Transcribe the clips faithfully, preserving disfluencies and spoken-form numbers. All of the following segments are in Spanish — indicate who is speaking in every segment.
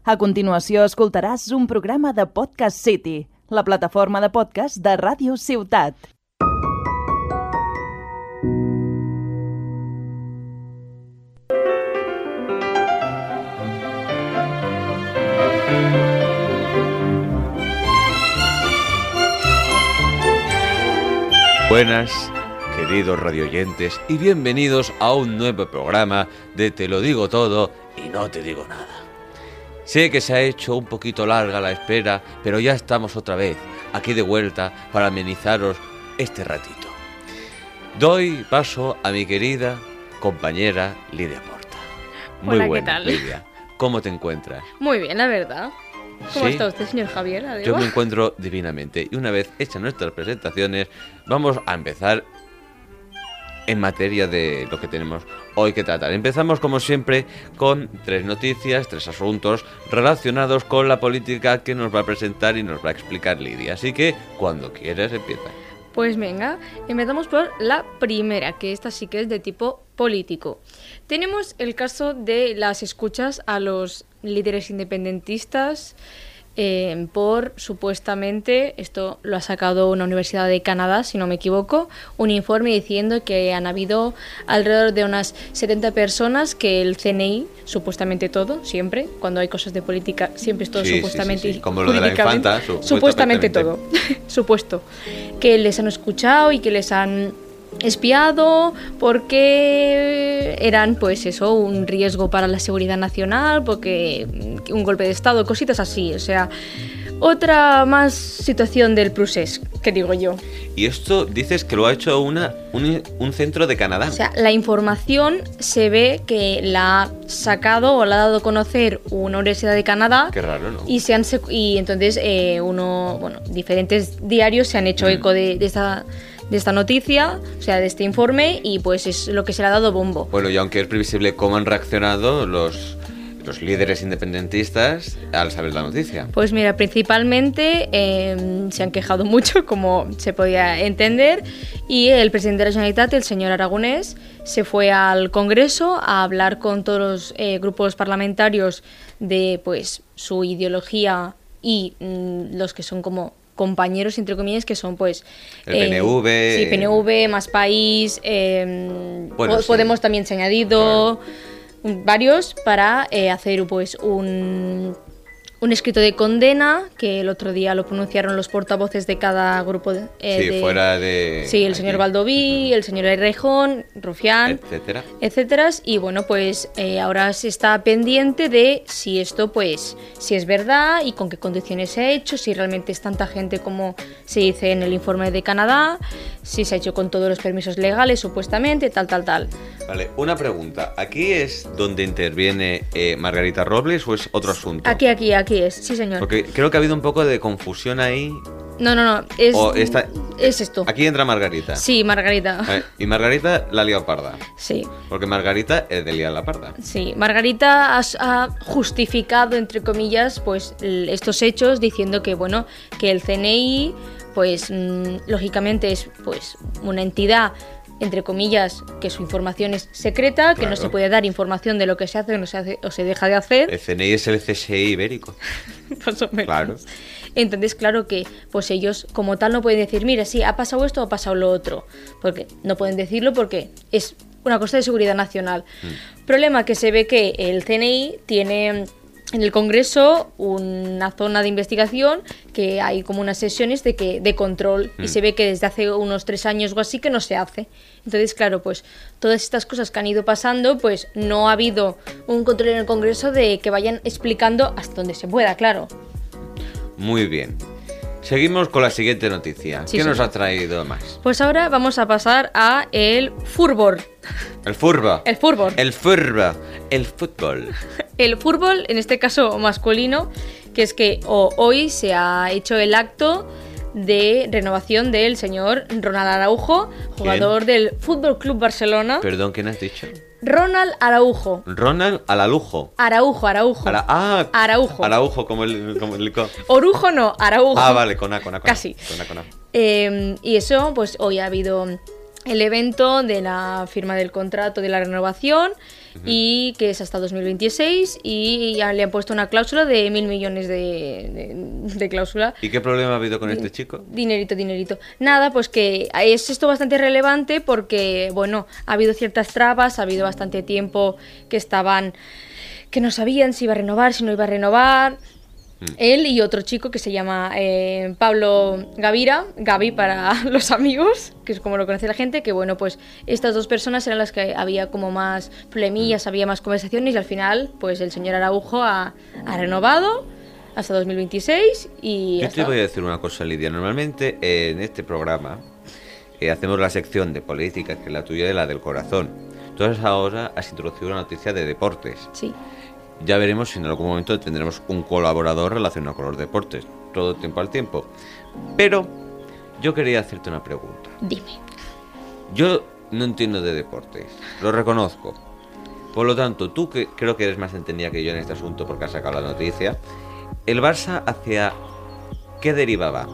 Speaker 1: A continuació escoltaràs un programa de Podcast City, la plataforma de podcast de Ràdio Ciutat.
Speaker 2: Buenas, queridos radioyentes, y bienvenidos a un nuevo programa de Te lo digo todo y no te digo nada. Sé que se ha hecho un poquito larga la espera, pero ya estamos otra vez aquí de vuelta para amenizaros este ratito. Doy paso a mi querida compañera Lidia Porta. Muy
Speaker 3: Hola,
Speaker 2: buena,
Speaker 3: ¿qué tal?
Speaker 2: Lidia. ¿Cómo te encuentras?
Speaker 3: Muy bien, la verdad. ¿Cómo
Speaker 2: ¿Sí?
Speaker 3: está usted, señor Javier? Adeba?
Speaker 2: Yo me encuentro divinamente. Y una vez hechas nuestras presentaciones, vamos a empezar en materia de lo que tenemos hoy que tratar. Empezamos, como siempre, con tres noticias, tres asuntos relacionados con la política que nos va a presentar y nos va a explicar Lidia. Así que, cuando quieras, empieza.
Speaker 3: Pues venga, empezamos por la primera, que esta sí que es de tipo político. Tenemos el caso de las escuchas a los líderes independentistas eh, por, supuestamente, esto lo ha sacado una universidad de Canadá, si no me equivoco, un informe diciendo que han habido alrededor de unas setenta personas que el C N I, supuestamente todo, siempre, cuando hay cosas de política, siempre es todo
Speaker 2: Sí,
Speaker 3: supuestamente
Speaker 2: sí, sí, sí. Como lo de la
Speaker 3: jurídicamente,
Speaker 2: infanta, su-
Speaker 3: supuestamente todo,
Speaker 2: supuestamente.
Speaker 3: supuesto, que les han escuchado y que les han espiado porque eran, pues eso, un riesgo para la seguridad nacional, porque un golpe de estado, cositas así, o sea, otra más situación del procés, que digo yo.
Speaker 2: Y esto dices que lo ha hecho una, un, un centro de Canadá.
Speaker 3: O sea, la información se ve que la ha sacado o la ha dado a conocer una universidad de Canadá.
Speaker 2: Qué raro, ¿no?
Speaker 3: Y, se han sec- y entonces eh, uno, bueno, diferentes diarios se han hecho
Speaker 2: Mm.
Speaker 3: eco de, de esta de esta noticia, o sea, de este informe, y pues es lo que se le ha dado bombo.
Speaker 2: Bueno, y aunque es previsible cómo han reaccionado los, los líderes independentistas al saber la noticia.
Speaker 3: Pues mira, principalmente eh, se han quejado mucho, como se podía entender, y el presidente de la Generalitat, el señor Aragonés, se fue al Congreso a hablar con todos los eh, grupos parlamentarios de pues su ideología y mm, los que son como compañeros, entre comillas, que son pues...
Speaker 2: El P N V...
Speaker 3: Sí, P N V, Más País, eh,
Speaker 2: Bueno,
Speaker 3: Po-
Speaker 2: sí.
Speaker 3: Podemos también se ha añadido... varios para eh, hacer pues un, un escrito de condena, que el otro día lo pronunciaron los portavoces de cada grupo de, eh,
Speaker 2: Sí,
Speaker 3: de-
Speaker 2: fuera de...
Speaker 3: sí, el
Speaker 2: aquí.
Speaker 3: señor Baldoví, el señor Errejón, Rufián,
Speaker 2: Etcétera.
Speaker 3: etcétera. Y bueno, pues eh, ahora se está pendiente de si esto, pues, si es verdad y con qué condiciones se ha hecho, si realmente es tanta gente como se dice en el informe de Canadá, si se ha hecho con todos los permisos legales, supuestamente, tal, tal, tal.
Speaker 2: Vale, una pregunta. ¿Aquí es donde interviene eh, Margarita Robles o es otro asunto?
Speaker 3: Aquí, aquí, aquí es, sí señor.
Speaker 2: Porque creo que ha habido un poco de confusión ahí.
Speaker 3: No, no, no, es,
Speaker 2: O esta-
Speaker 3: es esto.
Speaker 2: Aquí entra Margarita.
Speaker 3: Sí, Margarita.
Speaker 2: Eh, y Margarita la ha liado parda.
Speaker 3: Sí,
Speaker 2: Porque Margarita es de liar la parda.
Speaker 3: sí. Margarita has- ha justificado, entre comillas, pues l- estos hechos diciendo que, bueno, que el C N I, pues mm, lógicamente es pues una entidad, entre comillas, que su información es secreta, que no
Speaker 2: Claro.
Speaker 3: se puede dar información de lo que se hace o, no se hace, o se deja de hacer.
Speaker 2: El C N I es el C S I ibérico.
Speaker 3: Más o menos.
Speaker 2: Claro.
Speaker 3: Entonces, claro que pues ellos como tal no pueden decir, mira, sí, ha pasado esto o ha pasado lo otro. Porque no pueden decirlo porque es una cosa de seguridad nacional.
Speaker 2: Mm.
Speaker 3: Problema que se ve que el C N I tiene en el Congreso una zona de investigación que hay como unas sesiones de que de control
Speaker 2: Mm.
Speaker 3: y se ve que desde hace unos tres años o así que no se hace. Entonces, claro, pues todas estas cosas que han ido pasando, pues no ha habido un control en el Congreso de que vayan explicando hasta donde se pueda, claro.
Speaker 2: Muy bien. Seguimos con la siguiente noticia.
Speaker 3: Sí,
Speaker 2: ¿Qué nos
Speaker 3: señor.
Speaker 2: ha traído más?
Speaker 3: Pues ahora vamos a pasar a el fútbol.
Speaker 2: El furba.
Speaker 3: El fútbol.
Speaker 2: El furba. El fútbol.
Speaker 3: El fútbol, en este caso masculino, que es que o- hoy se ha hecho el acto de renovación del señor Ronald Araujo, jugador del Fútbol Club Barcelona.
Speaker 2: Perdón, ¿quién has dicho?
Speaker 3: Ronald Araujo.
Speaker 2: Ronald Aralujo.
Speaker 3: Araujo, Araujo.
Speaker 2: Ara- ah,
Speaker 3: Araujo.
Speaker 2: Araujo, como el, como el licor.
Speaker 3: Orujo no, Araujo.
Speaker 2: Ah, vale, con A, con A, con A.
Speaker 3: Casi.
Speaker 2: Con A, con A.
Speaker 3: Eh, y eso, pues hoy ha habido el evento de la firma del contrato de la renovación uh-huh. y que es hasta dos mil veintiséis y ya le han puesto una cláusula de mil millones de, de, de cláusula.
Speaker 2: ¿Y qué problema ha habido con este chico?
Speaker 3: Dinerito, dinerito. Nada, pues que es esto bastante relevante porque, bueno, ha habido ciertas trabas, ha habido bastante tiempo que estaban, que no sabían si iba a renovar, si no iba a renovar. Él y otro chico que se llama eh, Pablo Gavira, Gavi para los amigos, que es como lo conoce la gente, que bueno, pues estas dos personas eran las que había como más problemillas, había más conversaciones y al final, pues el señor Araujo ha, ha renovado hasta dos mil veintiséis y...
Speaker 2: Yo te voy a decir una cosa, Lidia. Normalmente eh, en este programa eh, hacemos la sección de política, que es la tuya y la del corazón. Entonces ahora has introducido una noticia de deportes.
Speaker 3: Sí.
Speaker 2: Ya veremos si en algún momento tendremos un colaborador relacionado con los deportes, todo tiempo al tiempo. Pero yo quería hacerte una pregunta.
Speaker 3: Dime.
Speaker 2: Yo no entiendo de deportes, lo reconozco. Por lo tanto, tú que creo que eres más entendida que yo en este asunto porque has sacado la noticia, ¿el Barça hacia qué deriva va?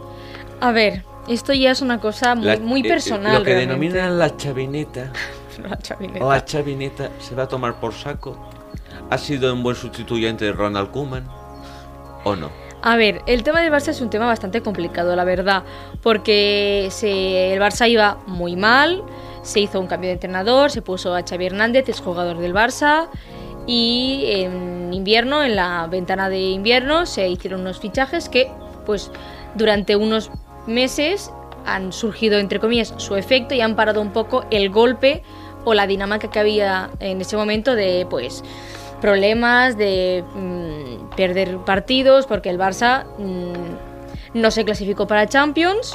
Speaker 3: A ver, esto ya es una cosa muy,
Speaker 2: la,
Speaker 3: muy personal.
Speaker 2: Eh, lo que
Speaker 3: realmente.
Speaker 2: denominan la chavineta,
Speaker 3: la chavineta.
Speaker 2: o la chavineta, ¿se va a tomar por saco? ¿Ha sido un buen sustituyente de Ronald Koeman o no?
Speaker 3: A ver, el tema del Barça es un tema bastante complicado, la verdad, porque se, el Barça iba muy mal, se hizo un cambio de entrenador, se puso a Xavi Hernández, es jugador del Barça, y en invierno, en la ventana de invierno, se hicieron unos fichajes que, pues, durante unos meses han surgido, entre comillas, su efecto y han parado un poco el golpe o la dinámica que había en ese momento de, pues, problemas de mmm, perder partidos porque el Barça mmm, no se clasificó para Champions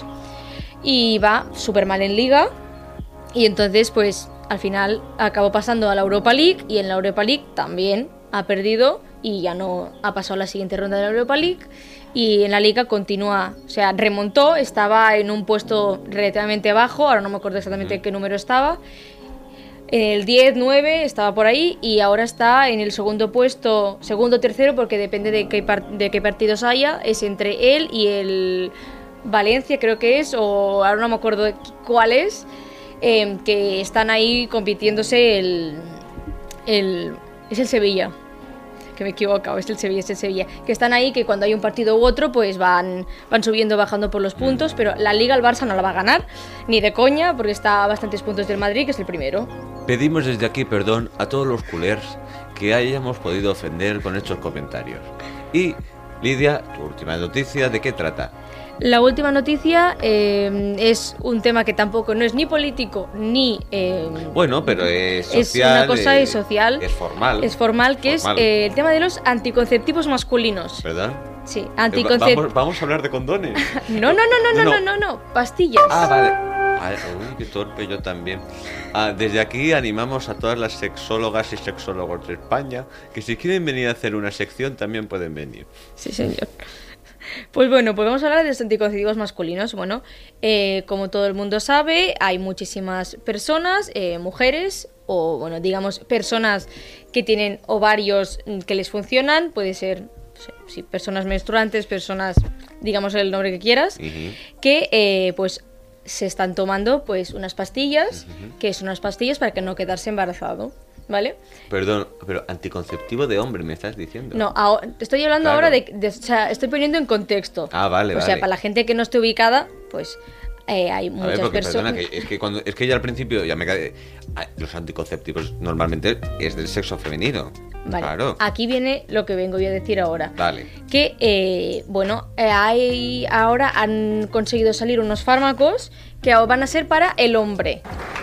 Speaker 3: y va súper mal en Liga y entonces pues al final acabó pasando a la Europa League y en la Europa League también ha perdido y ya no ha pasado a la siguiente ronda de la Europa League y en la Liga continúa, o sea, remontó, estaba en un puesto relativamente bajo, ahora no me acuerdo exactamente en qué número estaba. En el diez, nueve estaba por ahí y ahora está en el segundo puesto, segundo o tercero, porque depende de qué, par- de qué partidos haya, es entre él y el Valencia, creo que es, o ahora no me acuerdo de cuál es, eh, que están ahí compitiéndose el, el... es el Sevilla, que me he equivocado, es el Sevilla, es el Sevilla, que están ahí, que cuando hay un partido u otro, pues van, van subiendo, bajando por los puntos, pero la Liga el Barça no la va a ganar, ni de coña, porque está a bastantes puntos del Madrid, que es el primero.
Speaker 2: Pedimos desde aquí perdón a todos los culers que hayamos podido ofender con estos comentarios. Y, Lidia, tu última noticia, ¿de qué trata?
Speaker 3: La última noticia eh, es un tema que tampoco no es ni político ni... Eh,
Speaker 2: bueno, pero es social.
Speaker 3: Es una cosa
Speaker 2: eh,
Speaker 3: social.
Speaker 2: Es formal.
Speaker 3: Es formal, que
Speaker 2: formal.
Speaker 3: es eh, el tema de los anticonceptivos masculinos.
Speaker 2: ¿Verdad?
Speaker 3: Sí, anticonceptivos.
Speaker 2: ¿Vamos, ¿Vamos a hablar de condones?
Speaker 3: no, no, no, no, no, no, no, no, pastillas.
Speaker 2: Ah, vale. Ay, uy, qué torpe yo también. Ah, desde aquí animamos a todas las sexólogas y sexólogos de España que si quieren venir a hacer una sección también pueden venir.
Speaker 3: Sí, señor. Pues bueno, pues vamos a hablar de los anticonceptivos masculinos. Bueno, eh, como todo el mundo sabe, hay muchísimas personas, eh, mujeres o, bueno, digamos, personas que tienen ovarios que les funcionan. Puede ser, sí, personas menstruantes, personas, digamos el nombre que quieras, uh-huh. que eh, pues se están tomando pues unas pastillas, uh-huh. que son unas pastillas para que no quedarse embarazado. ¿Vale?
Speaker 2: Perdón, pero anticonceptivo de hombre, ¿me estás diciendo?
Speaker 3: No, ahora, estoy hablando claro. ahora de, de... O sea, estoy poniendo en contexto.
Speaker 2: Ah, vale,
Speaker 3: o
Speaker 2: vale.
Speaker 3: O sea, para la gente que no esté ubicada, pues eh, hay muchas
Speaker 2: a ver, porque,
Speaker 3: personas...
Speaker 2: Perdona, que es, que cuando, es que ya al principio ya me cae... Los anticonceptivos normalmente es del sexo femenino.
Speaker 3: Vale,
Speaker 2: claro.
Speaker 3: Aquí viene lo que vengo yo a decir ahora.
Speaker 2: Vale.
Speaker 3: Que, eh, bueno, eh, hay, ahora han conseguido salir unos fármacos que van a ser para el hombre.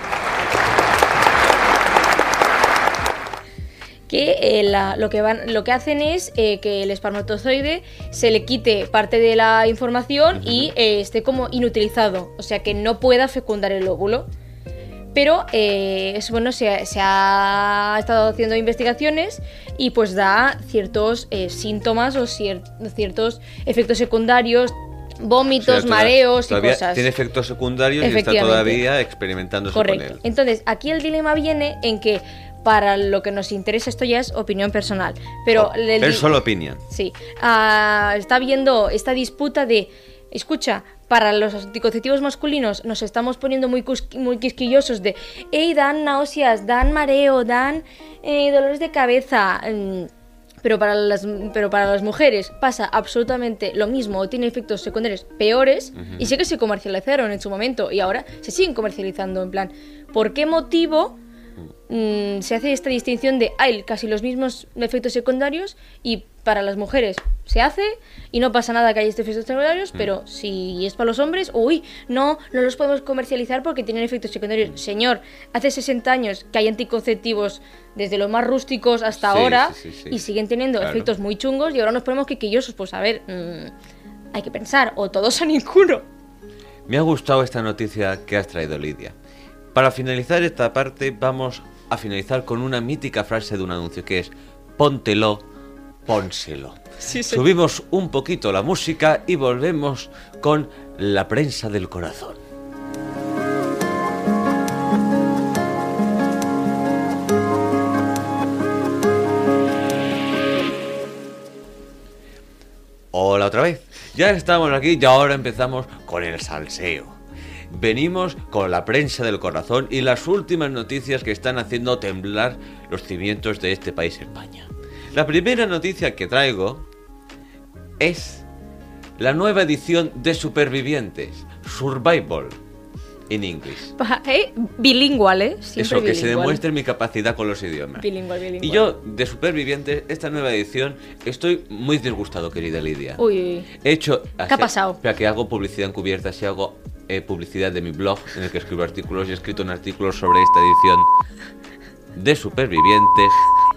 Speaker 3: Que eh, la, lo que van lo que hacen es eh, que el espermatozoide se le quite parte de la información uh-huh. y eh, esté como inutilizado, o sea que no pueda fecundar el óvulo. Pero eh, es bueno, se, se ha estado haciendo investigaciones y pues da ciertos eh, síntomas o cier- ciertos efectos secundarios, vómitos, o sea, mareos y cosas.
Speaker 2: Tiene efectos secundarios y está todavía experimentándose
Speaker 3: Correcto.
Speaker 2: con él.
Speaker 3: Entonces, aquí el dilema viene en que para lo que nos interesa, esto ya es opinión personal, pero...
Speaker 2: Oh, el, el solo opinión.
Speaker 3: Sí. Uh, está habiendo esta disputa de, escucha, para los anticonceptivos masculinos nos estamos poniendo muy, cusqui- muy quisquillosos de, ¡ey, dan náuseas, dan mareo, dan eh, dolores de cabeza! Mm, pero para las pero para las mujeres pasa absolutamente lo mismo o tiene efectos secundarios peores. Uh-huh. Y sé que se comercializaron en su momento y ahora se siguen comercializando. En plan, ¿por qué motivo mm, se hace esta distinción de hay casi los mismos efectos secundarios y para las mujeres se hace y no pasa nada que haya estos efectos secundarios, uh-huh. pero si es para los hombres, uy, no, no los podemos comercializar porque tienen efectos secundarios? Señor, hace sesenta años que hay anticonceptivos desde los más rústicos hasta sí, ahora sí, sí, sí. y siguen teniendo claro. efectos muy chungos y ahora nos ponemos quisquillosos. Pues a ver, mmm, hay que pensar, o todos o ninguno.
Speaker 2: Me ha gustado esta noticia que has traído, Lidia. Para finalizar esta parte vamos a finalizar con una mítica frase de un anuncio que es: póntelo, pónselo. Sí, sí. Subimos un poquito la música y volvemos con la prensa del corazón. Hola otra vez. Ya estamos aquí y ahora empezamos con el salseo. Venimos con la prensa del corazón y las últimas noticias que están haciendo temblar los cimientos de este país, España. La primera noticia que traigo es la nueva edición de Supervivientes, Survival, en inglés.
Speaker 3: ¿Eh? Bilingüe, ¿eh? Siempre
Speaker 2: Eso, que
Speaker 3: bilingüe.
Speaker 2: Se demuestre mi capacidad con los idiomas.
Speaker 3: Bilingüe, bilingüe.
Speaker 2: Y yo, de Supervivientes, esta nueva edición, estoy muy disgustado, querida Lidia.
Speaker 3: Uy, uy.
Speaker 2: He hecho...
Speaker 3: ¿Qué ha pasado?
Speaker 2: Espera, que hago publicidad encubierta, si hago eh, publicidad de mi blog, en el que escribo artículos, y he escrito un artículo sobre esta edición de Supervivientes.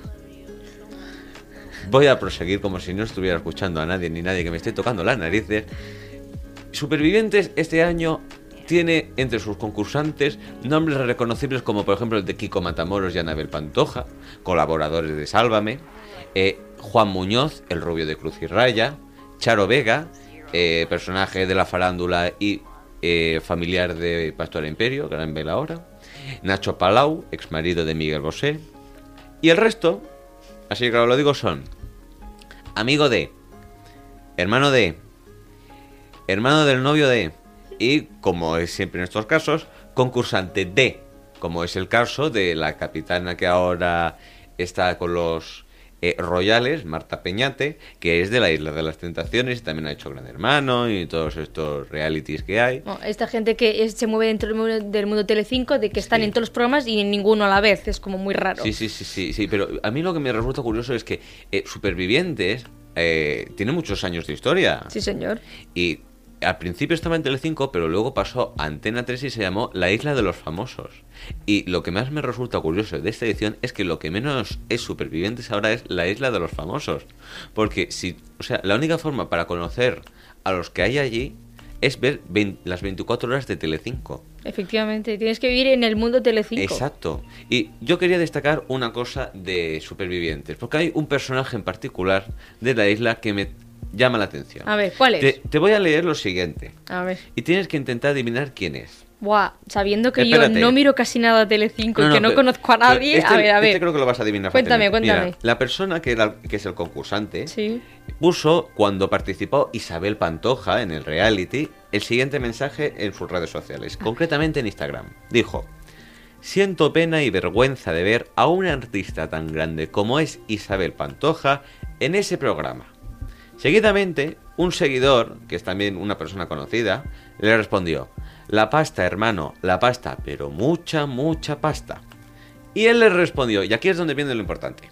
Speaker 2: Voy a proseguir como si no estuviera escuchando a nadie, ni nadie que me esté tocando las narices. Supervivientes este año tiene entre sus concursantes nombres reconocibles como por ejemplo el de Kiko Matamoros y Anabel Pantoja, colaboradores de Sálvame, eh, Juan Muñoz, el rubio de Cruz y Raya, Charo Vega, eh, personaje de la farándula y eh, familiar de Pastora Imperio, gran vela ahora, Nacho Palau, exmarido de Miguel Bosé, y el resto, así que claro lo digo, son amigo de, hermano de, hermano del novio de, y, como es siempre en estos casos, concursante de, como es el caso de la capitana que ahora está con los eh, Royales, Marta Peñate, que es de la Isla de las Tentaciones, y también ha hecho Gran Hermano y todos estos realities que hay.
Speaker 3: No, esta gente que es, se mueve dentro del mundo, del mundo Telecinco, de que están sí. en todos los programas y en ninguno a la vez, es como muy raro.
Speaker 2: Sí, sí, sí, sí, sí, pero a mí lo que me resulta curioso es que eh, Supervivientes eh, tiene muchos años de historia.
Speaker 3: Sí, señor.
Speaker 2: Y al principio estaba en Telecinco, pero luego pasó a Antena tres y se llamó La Isla de los Famosos. Y lo que más me resulta curioso de esta edición es que lo que menos es Supervivientes ahora es La Isla de los Famosos. Porque si, o sea, la única forma para conocer a los que hay allí es ver veinte, las veinticuatro horas de Telecinco.
Speaker 3: Efectivamente, tienes que vivir en el mundo Telecinco.
Speaker 2: Exacto. Y yo quería destacar una cosa de Supervivientes, porque hay un personaje en particular de la isla que me llama la atención.
Speaker 3: A ver, ¿cuál es?
Speaker 2: Te, te voy a leer lo siguiente.
Speaker 3: A ver.
Speaker 2: Y tienes que intentar adivinar quién es.
Speaker 3: Buah, sabiendo que
Speaker 2: Espérate.
Speaker 3: yo no miro casi nada a Telecinco
Speaker 2: no,
Speaker 3: y que
Speaker 2: no,
Speaker 3: no
Speaker 2: pero,
Speaker 3: conozco a nadie.
Speaker 2: Este,
Speaker 3: a ver, a ver.
Speaker 2: Este creo que lo vas a adivinar.
Speaker 3: Cuéntame, cuéntame.
Speaker 2: Mira, la persona que, era, que es el concursante
Speaker 3: sí.
Speaker 2: puso, cuando participó Isabel Pantoja en el reality, el siguiente mensaje en sus redes sociales, concretamente en Instagram. Dijo: siento pena y vergüenza de ver a una artista tan grande como es Isabel Pantoja en ese programa. Seguidamente, un seguidor, que es también una persona conocida, le respondió: la pasta, hermano, la pasta, pero mucha, mucha pasta. Y él le respondió, y aquí es donde viene lo importante: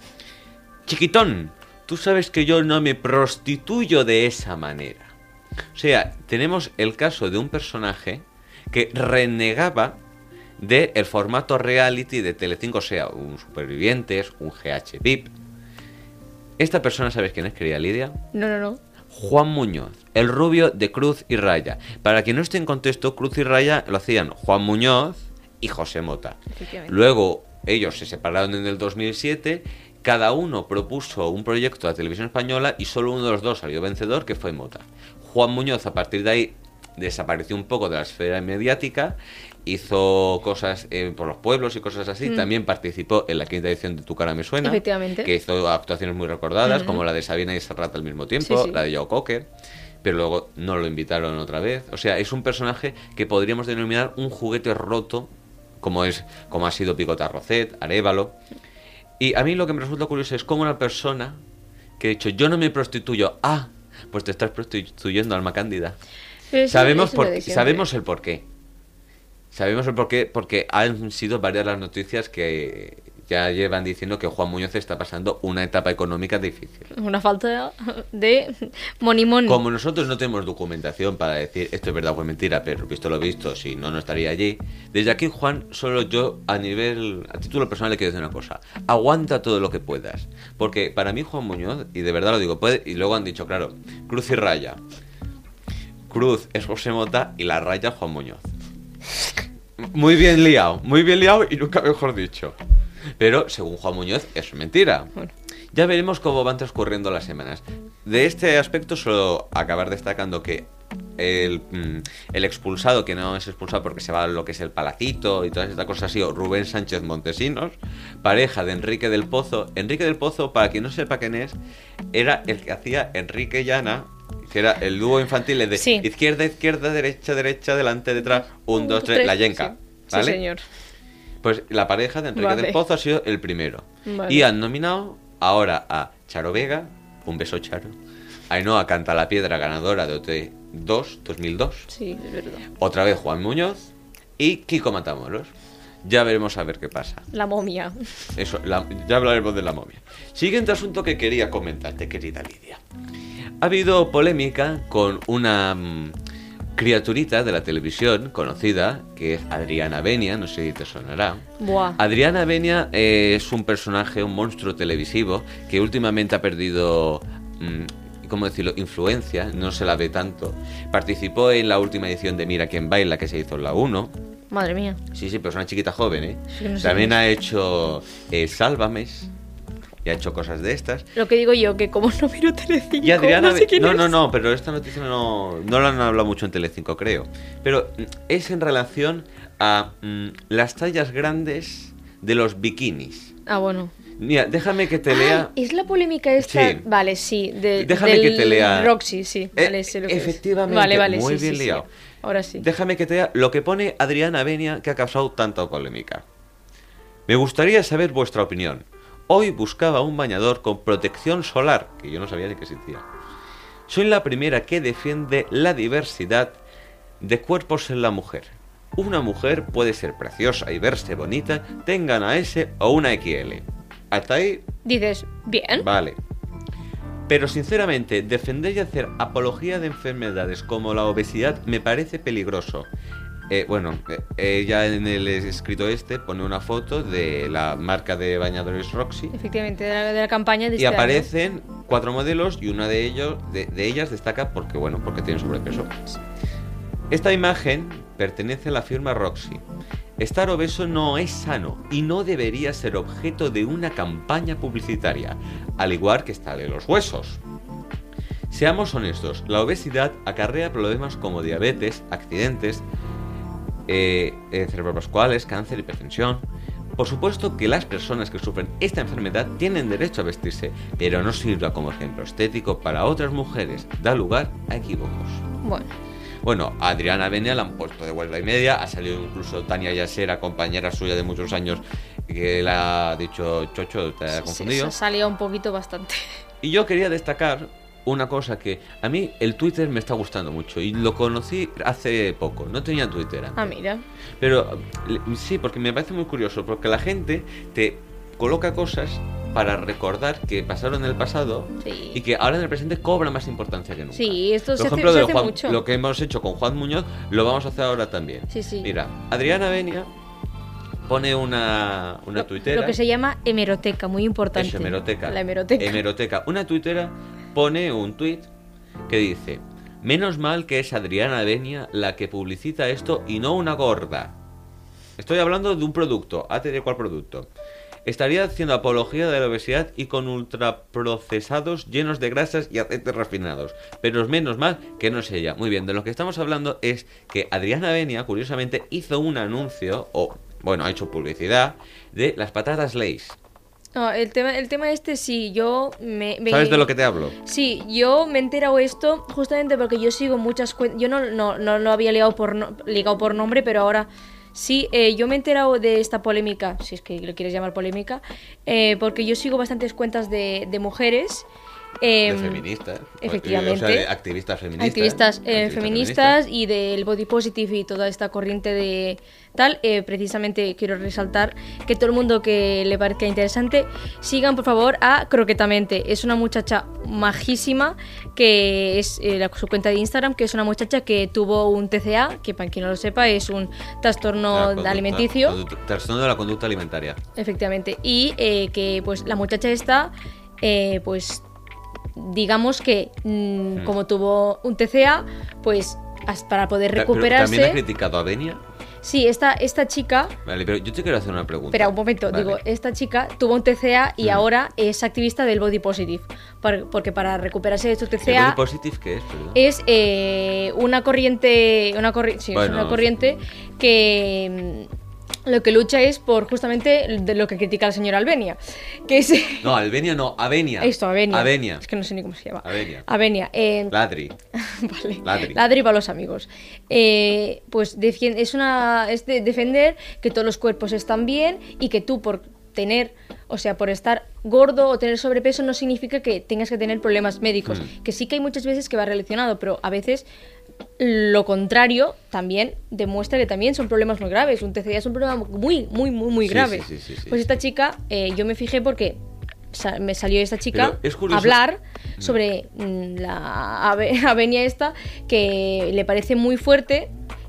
Speaker 2: chiquitón, tú sabes que yo no me prostituyo de esa manera. O sea, tenemos el caso de un personaje que renegaba del formato reality de Telecinco, o sea, un Supervivientes, un G H V I P. Esta persona, ¿sabes quién es, querida Lidia?
Speaker 3: No, no, no.
Speaker 2: Juan Muñoz, el rubio de Cruz y Raya. Para quien no esté en contexto, Cruz y Raya lo hacían Juan Muñoz y José Mota. Luego ellos se separaron en el dos mil siete, cada uno propuso un proyecto a Televisión Española y solo uno de los dos salió vencedor, que fue Mota. Juan Muñoz, a partir de ahí, desapareció un poco de la esfera mediática, hizo cosas eh, por los pueblos y cosas así. Mm. También participó en la quinta edición de Tu cara me suena,
Speaker 3: efectivamente,
Speaker 2: que hizo actuaciones muy recordadas, mm-hmm. como la de Sabina y Serrat al mismo tiempo, sí, sí. la de Joe Cocker. pero luego no lo invitaron otra vez. O sea, es un personaje que podríamos denominar un juguete roto, como es como ha sido Picota Rocet, Arévalo. Y a mí lo que me resulta curioso es cómo una persona que ha dicho, yo no me prostituyo, ah, pues te estás prostituyendo, Alma Cándida.
Speaker 3: Pero
Speaker 2: Sabemos,
Speaker 3: eso
Speaker 2: por,
Speaker 3: lo de siempre.
Speaker 2: sabemos el porqué. Sabemos el porqué porque han sido varias las noticias que ya llevan diciendo que Juan Muñoz está pasando una etapa económica difícil.
Speaker 3: Una falta de money money.
Speaker 2: Como nosotros no tenemos documentación para decir esto es verdad o es mentira, pero visto lo visto, si no, no estaría allí. Desde aquí, Juan, solo yo a nivel, a título personal le quiero decir una cosa. Aguanta todo lo que puedas. Porque para mí Juan Muñoz, y de verdad lo digo, puede, y luego han dicho, claro, cruz y raya. Cruz es José Mota y la raya Juan Muñoz. Muy bien liado, muy bien liado y nunca mejor dicho. Pero, según Juan Muñoz, eso es mentira.
Speaker 3: Bueno.
Speaker 2: Ya veremos cómo van transcurriendo las semanas. De este aspecto, solo acabar destacando que el, el expulsado, que no es expulsado porque se va a lo que es el Palacito y todas estas cosas, ha sido Rubén Sánchez Montesinos, pareja de Enrique del Pozo. Enrique del Pozo, para quien no sepa quién es, era el que hacía Enrique y Ana, que era el dúo infantil de
Speaker 3: sí.
Speaker 2: izquierda, izquierda, derecha, derecha, delante, detrás, un, dos, tres, la yenca.
Speaker 3: Sí,
Speaker 2: ¿Vale?
Speaker 3: sí, señor.
Speaker 2: Pues la pareja de Enrique
Speaker 3: Vale.
Speaker 2: del Pozo ha sido el primero.
Speaker 3: Vale.
Speaker 2: Y han nominado ahora a Charo Vega, un beso Charo, Ainhoa Cantalapiedra, ganadora de O T dos, dos mil dos,
Speaker 3: Sí, es verdad.
Speaker 2: otra vez Juan Muñoz y Kiko Matamoros. Ya veremos a ver qué pasa.
Speaker 3: La momia.
Speaker 2: Eso, la- ya hablaremos de la momia. Siguiente asunto que quería comentarte, querida Lidia. Ha habido polémica con una mm, criaturita de la televisión conocida, que es Adriana Benia, no sé si te sonará.
Speaker 3: Buah.
Speaker 2: Adriana Benia eh, es un personaje, un monstruo televisivo que últimamente ha perdido, mm, ¿cómo decirlo?, influencia, no se la ve tanto. Participó en la última edición de Mira quién baila, que se hizo en la uno.
Speaker 3: Madre mía.
Speaker 2: Sí, sí, pero es una chiquita joven, ¿eh?
Speaker 3: Sí, no sé.
Speaker 2: También ha hecho eh, Sálvames y ha hecho cosas de estas.
Speaker 3: Lo que digo yo, que como no miro Telecinco,
Speaker 2: Y Adriana...
Speaker 3: no sé quién
Speaker 2: no,
Speaker 3: es.
Speaker 2: no, no, pero esta noticia no, no la han hablado mucho en Telecinco, creo. Pero mm, es en relación a mm, las tallas grandes de los bikinis.
Speaker 3: Ah, bueno.
Speaker 2: Mira, déjame que te lea...
Speaker 3: Ah, es la polémica esta.
Speaker 2: Sí.
Speaker 3: Vale, sí. De,
Speaker 2: Déjame
Speaker 3: del
Speaker 2: que te lea-
Speaker 3: Roxy, sí.
Speaker 2: Eh,
Speaker 3: Vale, sé lo que es.
Speaker 2: efectivamente,
Speaker 3: Vale, vale,
Speaker 2: muy
Speaker 3: sí,
Speaker 2: bien
Speaker 3: sí, sí.
Speaker 2: liado.
Speaker 3: Ahora sí.
Speaker 2: Déjame que te lea lo que pone Adriana Benia, que ha causado tanta polémica. Me gustaría saber vuestra opinión. Hoy buscaba un bañador con protección solar, que yo no sabía ni que existía. Soy la primera que defiende la diversidad de cuerpos en la mujer. Una mujer puede ser preciosa y verse bonita, tenga una S o una equis ele. Hasta ahí,
Speaker 3: Dices, bien.
Speaker 2: vale. Pero sinceramente, defender y hacer apología de enfermedades como la obesidad me parece peligroso. Eh, bueno, eh, ella en el escrito este pone una foto de la marca de bañadores Roxy
Speaker 3: Efectivamente, de la, de la campaña de
Speaker 2: y
Speaker 3: este año.
Speaker 2: aparecen cuatro modelos y una de ellos de, de ellas destaca porque bueno, porque tiene sobrepeso. Esta imagen pertenece a la firma Roxy. Estar obeso no es sano y no debería ser objeto de una campaña publicitaria, al igual que estar de los huesos. Seamos honestos, la obesidad acarrea problemas como diabetes, accidentes, eh, eh, cerebrovasculares, cáncer, hipertensión. Por supuesto que las personas que sufren esta enfermedad tienen derecho a vestirse, pero no sirva como ejemplo estético para otras mujeres, da lugar a equívocos.
Speaker 3: Bueno,
Speaker 2: Bueno, a Adriana Benia la han puesto de huelga y media, ha salido incluso Tania Yasera, compañera suya de muchos años, que le ha dicho, Chocho, te ha
Speaker 3: se,
Speaker 2: confundido.
Speaker 3: se salía un poquito bastante.
Speaker 2: Y yo quería destacar una cosa que a mí el Twitter me está gustando mucho y lo conocí hace poco, no tenía Twitter antes.
Speaker 3: Ah, mira.
Speaker 2: Pero le- sí, porque me parece muy curioso, porque la gente te coloca cosas para recordar que pasaron en el pasado
Speaker 3: Sí.
Speaker 2: y que ahora en el presente cobra más importancia que nunca.
Speaker 3: Sí, esto
Speaker 2: Por
Speaker 3: se hace,
Speaker 2: ejemplo,
Speaker 3: se
Speaker 2: de
Speaker 3: hace
Speaker 2: Juan-
Speaker 3: mucho.
Speaker 2: lo que hemos hecho con Juan Muñoz lo vamos a hacer ahora también.
Speaker 3: Sí, sí.
Speaker 2: Mira, Adriana Benia pone una, una
Speaker 3: lo,
Speaker 2: tuitera.
Speaker 3: lo que se llama hemeroteca, muy importante.
Speaker 2: Eso, hemeroteca.
Speaker 3: La hemeroteca.
Speaker 2: Hemeroteca. Una tuitera pone un tuit que dice: menos mal que es Adriana Benia la que publicita esto y no una gorda. Estoy hablando de un producto. ¿A de cuál producto? Estaría haciendo apología de la obesidad y con ultraprocesados llenos de grasas y aceites refinados. Pero es menos mal que no es ella. Muy bien, de lo que estamos hablando es que Adriana Benia, curiosamente, hizo un anuncio, o bueno, ha hecho publicidad, de las patatas Lay's.
Speaker 3: No, el tema, el tema este sí, yo me, me-
Speaker 2: ¿Sabes de lo que te hablo?
Speaker 3: Sí, yo me he enterado esto justamente porque yo sigo muchas cuentas. Yo no, no, no lo había ligado por, no- ligado por nombre, pero ahora sí, eh, yo me he enterado de esta polémica, si es que lo quieres llamar polémica, eh, porque yo sigo bastantes cuentas de, de mujeres.
Speaker 2: De
Speaker 3: em,
Speaker 2: feministas.
Speaker 3: efectivamente.
Speaker 2: O sea, de activistas feministas.
Speaker 3: Activistas, eh,
Speaker 2: Activistas
Speaker 3: feministas y del body positive y toda esta corriente de tal. Eh, precisamente quiero resaltar que todo el mundo que le parezca interesante sigan por favor a Croquetamente. Es una muchacha majísima que es eh, la, su cuenta de Instagram, que es una muchacha que tuvo un T C A, que para quien no lo sepa es un trastorno
Speaker 2: La conducta-
Speaker 3: alimenticio.
Speaker 2: conducta- Trastorno de la conducta alimentaria.
Speaker 3: Efectivamente. Y eh, que pues la muchacha esta, eh, pues digamos que mm,
Speaker 2: Hmm.
Speaker 3: como tuvo un T C A, pues as- para poder
Speaker 2: Pero también ha
Speaker 3: recuperarse.
Speaker 2: criticado a Benia.
Speaker 3: Sí, esta, esta chica.
Speaker 2: Vale, pero yo te quiero hacer una pregunta.
Speaker 3: Espera, un momento,
Speaker 2: Vale.
Speaker 3: digo, esta chica tuvo un T C A y
Speaker 2: Hmm.
Speaker 3: ahora es activista del body positive. Por- porque para recuperarse de estos T C
Speaker 2: ¿El
Speaker 3: A
Speaker 2: body positive qué es? Perdón.
Speaker 3: es eh, una corriente. Una, corri- sí, es
Speaker 2: Bueno,
Speaker 3: una corriente que. mm, lo que lucha es por justamente de lo que critica la señora Albenia. Que es.
Speaker 2: No, Albenia no, Avenia.
Speaker 3: Esto, Avenia.
Speaker 2: Avenia.
Speaker 3: Es que no sé ni cómo se llama.
Speaker 2: Avenia.
Speaker 3: Avenia. eh,
Speaker 2: Ladri.
Speaker 3: vale.
Speaker 2: Ladri.
Speaker 3: Ladri para los amigos. Eh, pues defien- es una es de defender que todos los cuerpos están bien y que tú por tener, o sea, por estar gordo o tener sobrepeso no significa que tengas que tener problemas médicos.
Speaker 2: Hmm.
Speaker 3: Que sí que hay muchas veces que va relacionado, pero a veces lo contrario también demuestra que también son problemas muy graves. Un T C A es un problema muy, muy, muy, muy
Speaker 2: Sí,
Speaker 3: grave.
Speaker 2: sí, sí, sí, sí,
Speaker 3: pues
Speaker 2: sí.
Speaker 3: esta chica, eh, yo me fijé porque sa- me salió esta chica
Speaker 2: Pero es curioso-
Speaker 3: a hablar sobre mm, la ave- avenia esta, que le parece muy fuerte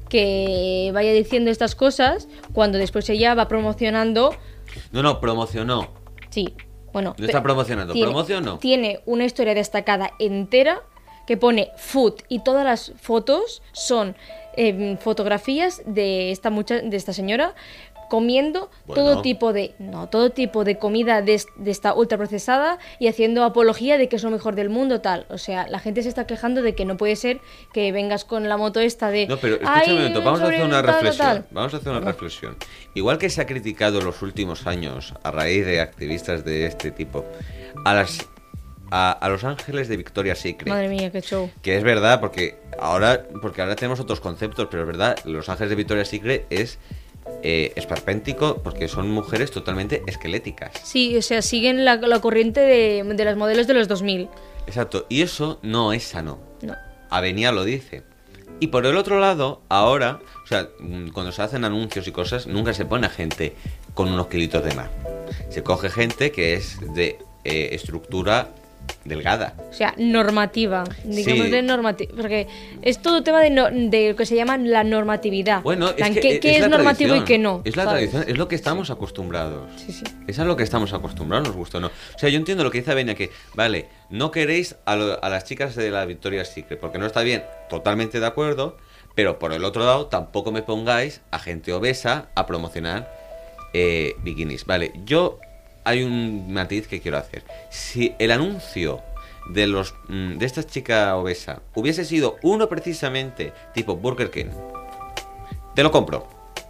Speaker 3: que vaya diciendo estas cosas cuando después ella va promocionando.
Speaker 2: No, no, promocionó.
Speaker 3: Sí, bueno.
Speaker 2: No está
Speaker 3: pe-
Speaker 2: promocionando,
Speaker 3: tiene-
Speaker 2: promocionó.
Speaker 3: Tiene una historia destacada entera que pone food y todas las fotos son em, fotografías de esta mucha de esta señora comiendo
Speaker 2: Bueno.
Speaker 3: todo tipo de no todo tipo de comida de, es- de esta ultraprocesada y haciendo apología de que es lo mejor del mundo tal. O sea, la gente se está quejando de que no puede ser que vengas con la moto esta de
Speaker 2: No, pero escucha
Speaker 3: "Ay,
Speaker 2: un momento, vamos a
Speaker 3: sobre
Speaker 2: hacer una
Speaker 3: tal, tal,
Speaker 2: reflexión.
Speaker 3: tal".
Speaker 2: Vamos a hacer una
Speaker 3: Venga.
Speaker 2: reflexión. Igual que se ha criticado en los últimos años, a raíz de activistas de este tipo, a las a, a los ángeles de Victoria's Secret.
Speaker 3: Madre mía, qué show.
Speaker 2: Que es verdad, porque ahora, porque ahora tenemos otros conceptos, pero es verdad, Los Ángeles de Victoria's Secret es eh, esperpéntico porque son mujeres totalmente esqueléticas.
Speaker 3: Sí, o sea, siguen la, la corriente de, de las modelos de los dos mil.
Speaker 2: Exacto, y eso no es sano.
Speaker 3: No.
Speaker 2: Avenia lo dice. Y por el otro lado, ahora, o sea, mm, cuando se hacen anuncios y cosas, nunca se pone a gente con unos kilitos de más. Se coge gente que es de eh, estructura delgada.
Speaker 3: O sea, normativa, digamos
Speaker 2: Sí.
Speaker 3: de normativa, porque es todo tema de, no- de lo que se llama la normatividad.
Speaker 2: Bueno,
Speaker 3: En plan,
Speaker 2: es que
Speaker 3: ¿qué,
Speaker 2: es,
Speaker 3: qué es,
Speaker 2: la
Speaker 3: normativo
Speaker 2: tradición,
Speaker 3: y qué no?
Speaker 2: Es la
Speaker 3: ¿sabes?
Speaker 2: tradición, es lo que estamos acostumbrados.
Speaker 3: Sí, sí.
Speaker 2: Es a lo que estamos acostumbrados, nos gusta o no. O sea, yo entiendo lo que dice Avenia, que, vale, no queréis a, lo- a las chicas de la Victoria's Secret, porque no está bien, totalmente de acuerdo, pero por el otro lado, tampoco me pongáis a gente obesa a promocionar eh, bikinis. Vale, yo hay un matiz que quiero hacer. Si el anuncio de los mm, de esta chica obesa hubiese sido uno precisamente tipo Burger King, te lo compro.